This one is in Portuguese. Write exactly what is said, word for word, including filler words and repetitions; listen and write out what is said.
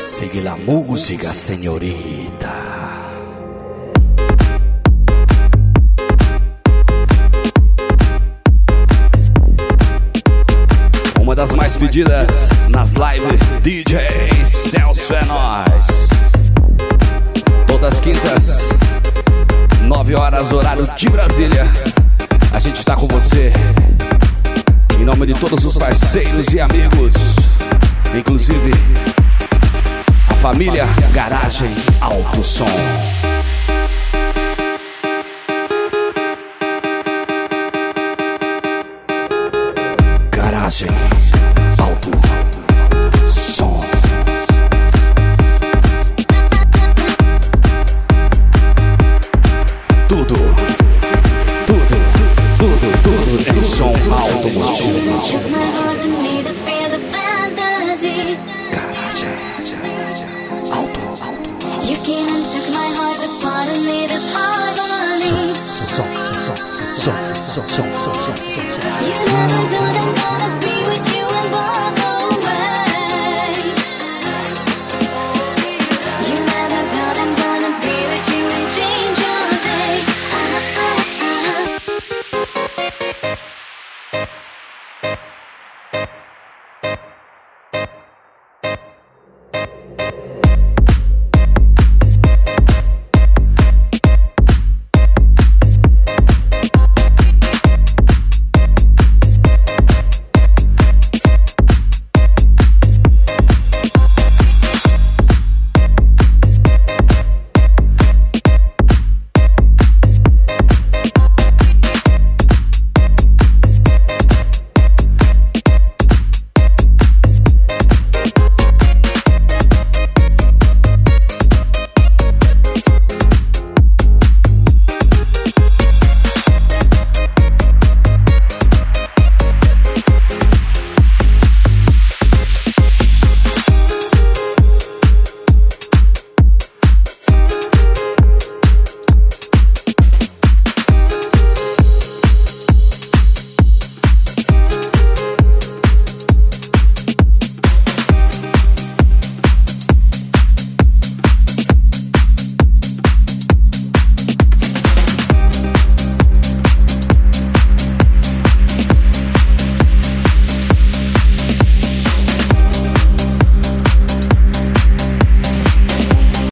Sigue la música, senhorita. Uma das mais pedidas nas lives D J Celso é Nós. Todas as quintas, nove horas, horário de Brasília. A gente está com você. Em nome de todos os parceiros e amigos, inclusive a família Garagem Alto Som. Garagem Alto Som. Tudo, tudo, tudo, tudo em som automotivo. Garagem Alto, Alto. You came and took my heart apart and made us harmony. Som, som, som, som, som, som, som, som, som.